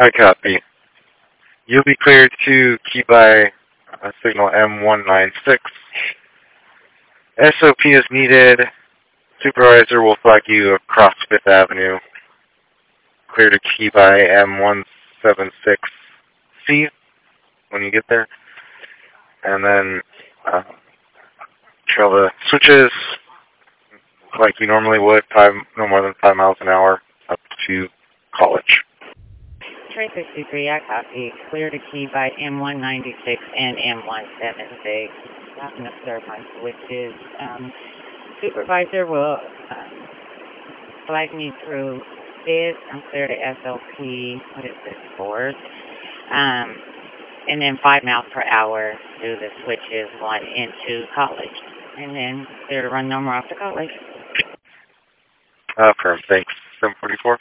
I copy. You'll be cleared to key by signal M196. SOP is needed. Supervisor will flag you across Fifth Avenue. Clear to key by M176C when you get there. And then trail the switches like you normally would, no more than 5 miles an hour up to College. Train 63, I copy. Clear to key by M196 and M176. Stopping to observe my switches. Supervisor will flag me through this. I'm clear to SOP. What is this, 4th? And then 5 miles per hour through the switches 1 into College. And then clear to run normal off to College. Firm, thanks. 744.